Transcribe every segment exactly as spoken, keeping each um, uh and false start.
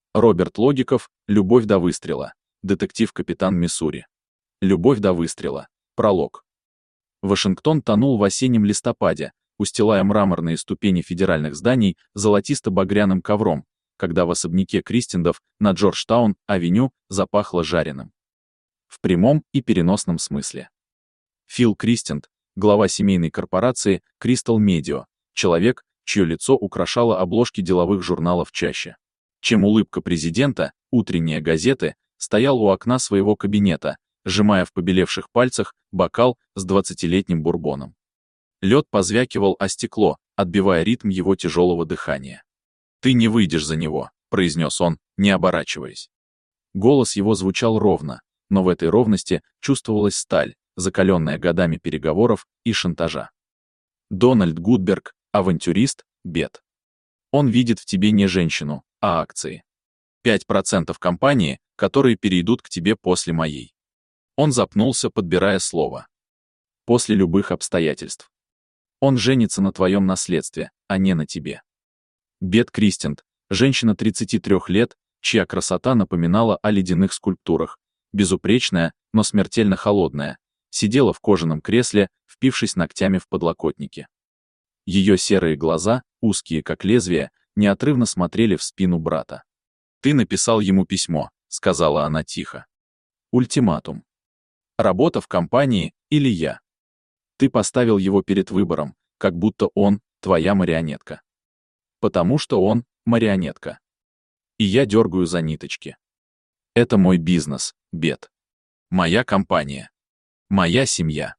Роберт Логиков, «Любовь до выстрела». Детектив-капитан Миссури. Любовь до выстрела. Пролог. Вашингтон тонул в осеннем листопаде, устилая мраморные ступени федеральных зданий золотисто-багряным ковром, когда в особняке Кристиндов на Джорджтаун-авеню запахло жареным. В прямом и переносном смысле. Фил Кристинд, глава семейной корпорации Crystal Media, человек, чье лицо украшало обложки деловых журналов чаще, чем улыбка президента, утренние газеты, стоял у окна своего кабинета, сжимая в побелевших пальцах бокал с двадцатилетним бурбоном. Лед позвякивал о стекло, отбивая ритм его тяжелого дыхания. «Ты не выйдешь за него», — произнес он, не оборачиваясь. Голос его звучал ровно, но в этой ровности чувствовалась сталь, закаленная годами переговоров и шантажа. Дональд Гудберг, авантюрист, Бет. Он видит в тебе не женщину, а акции. пять процентов компании, которые перейдут к тебе после моей. Он запнулся, подбирая слово. После любых обстоятельств. Он женится на твоем наследстве, а не на тебе. Бет Кристинд, женщина тридцати трёх лет, чья красота напоминала о ледяных скульптурах, безупречная, но смертельно холодная, сидела в кожаном кресле, впившись ногтями в подлокотники. Ее серые глаза, узкие как лезвие, неотрывно смотрели в спину брата. «Ты написал ему письмо», — сказала она тихо. «Ультиматум. Работа в компании или я. Ты поставил его перед выбором, как будто он твоя марионетка. Потому что он марионетка. И я дергаю за ниточки. Это мой бизнес, Бет. Моя компания. Моя семья.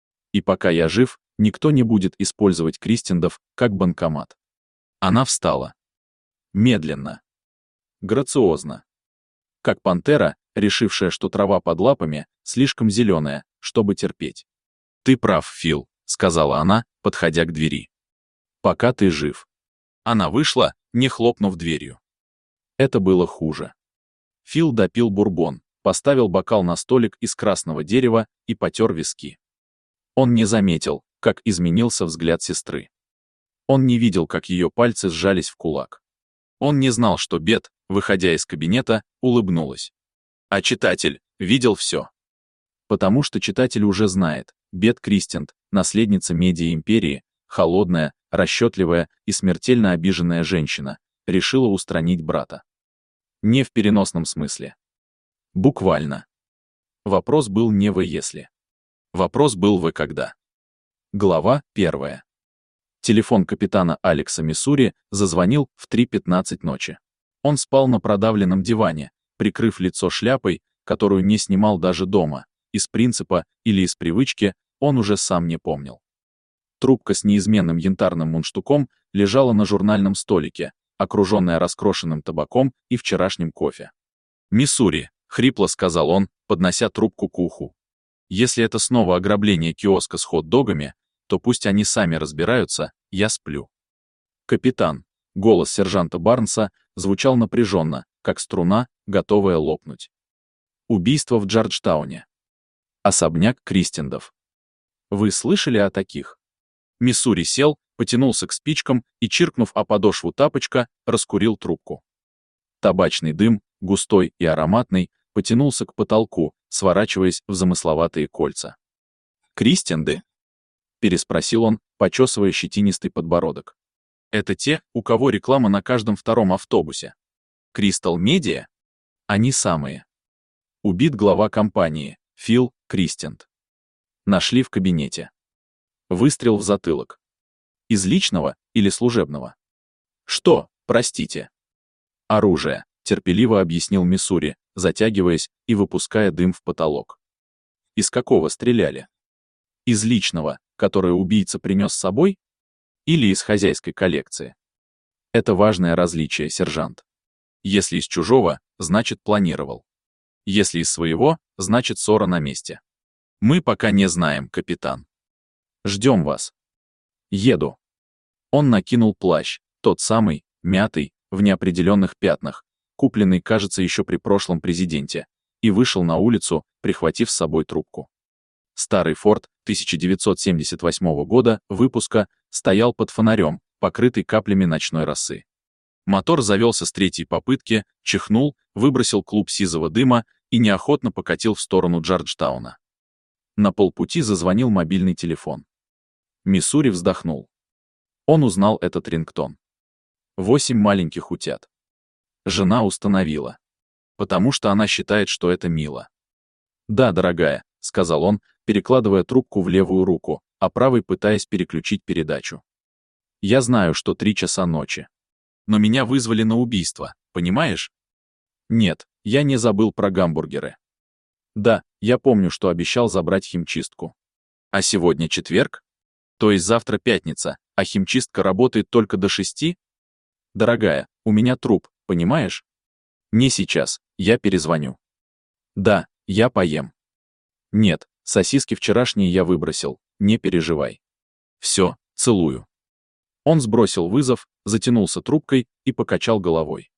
И пока я жив, никто не будет использовать Кристиндов как банкомат». Она встала. Медленно. Грациозно. Как пантера, решившая, что трава под лапами слишком зеленая, чтобы терпеть. «Ты прав, Фил», — сказала она, подходя к двери. «Пока ты жив». Она вышла, не хлопнув дверью. Это было хуже. Фил допил бурбон, поставил бокал на столик из красного дерева и потер виски. Он не заметил, как изменился взгляд сестры. Он не видел, как ее пальцы сжались в кулак. Он не знал, что Бет, выходя из кабинета, улыбнулась. А читатель видел все. Потому что читатель уже знает, Бет Кристинд, наследница медиа-империи, холодная, расчетливая и смертельно обиженная женщина, решила устранить брата. Не в переносном смысле. Буквально. Вопрос был не «вы если». Вопрос был «вы когда». Глава первая. Телефон капитана Алекса Миссури зазвонил в три пятнадцать ночи. Он спал на продавленном диване, прикрыв лицо шляпой, которую не снимал даже дома, из принципа или из привычки, он уже сам не помнил. Трубка с неизменным янтарным мундштуком лежала на журнальном столике, окруженная раскрошенным табаком и вчерашним кофе. «Миссури», — хрипло сказал он, поднося трубку к уху. «Если это снова ограбление киоска с хот-догами, то пусть они сами разбираются, я сплю». «Капитан», — голос сержанта Барнса звучал напряженно, как струна, готовая лопнуть. «Убийство в Джорджтауне. Особняк Кристиндов. Вы слышали о таких?» Миссури сел, потянулся к спичкам и, чиркнув о подошву тапочка, раскурил трубку. Табачный дым, густой и ароматный, потянулся к потолку, сворачиваясь в замысловатые кольца. «Кристинды?» — переспросил он, почесывая щетинистый подбородок. «Это те, у кого реклама на каждом втором автобусе. Crystal Media? Они самые. Убит глава компании, Фил Кристинд. Нашли в кабинете. Выстрел в затылок. Из личного или служебного?» «Что, простите?» «Оружие», — терпеливо объяснил Миссури, затягиваясь и выпуская дым в потолок. «Из какого стреляли? Из личного, которое убийца принес с собой? Или из хозяйской коллекции? Это важное различие, сержант. Если из чужого, значит планировал. Если из своего, значит ссора на месте. Мы пока не знаем, капитан. Ждем вас. Еду». Он накинул плащ, тот самый, мятый, в неопределенных пятнах, купленный, кажется, еще при прошлом президенте, и вышел на улицу, прихватив с собой трубку. Старый Форд тысяча девятьсот семьдесят восьмого года выпуска стоял под фонарем, покрытый каплями ночной росы. Мотор завелся с третьей попытки, чихнул, выбросил клуб сизого дыма и неохотно покатил в сторону Джорджтауна. На полпути зазвонил мобильный телефон. Миссури вздохнул. Он узнал этот рингтон. Восемь маленьких утят. Жена установила. Потому что она считает, что это мило. «Да, дорогая», — сказал он, перекладывая трубку в левую руку, а правой пытаясь переключить передачу. «Я знаю, что три часа ночи. Но меня вызвали на убийство, понимаешь? Нет, я не забыл про гамбургеры. Да, я помню, что обещал забрать химчистку. А сегодня четверг? То есть завтра пятница, а химчистка работает только до шести? Дорогая, у меня труп, понимаешь? Не сейчас, я перезвоню. Да, я поем. Нет, сосиски вчерашние я выбросил, не переживай. Все, целую». Он сбросил вызов, затянулся трубкой и покачал головой.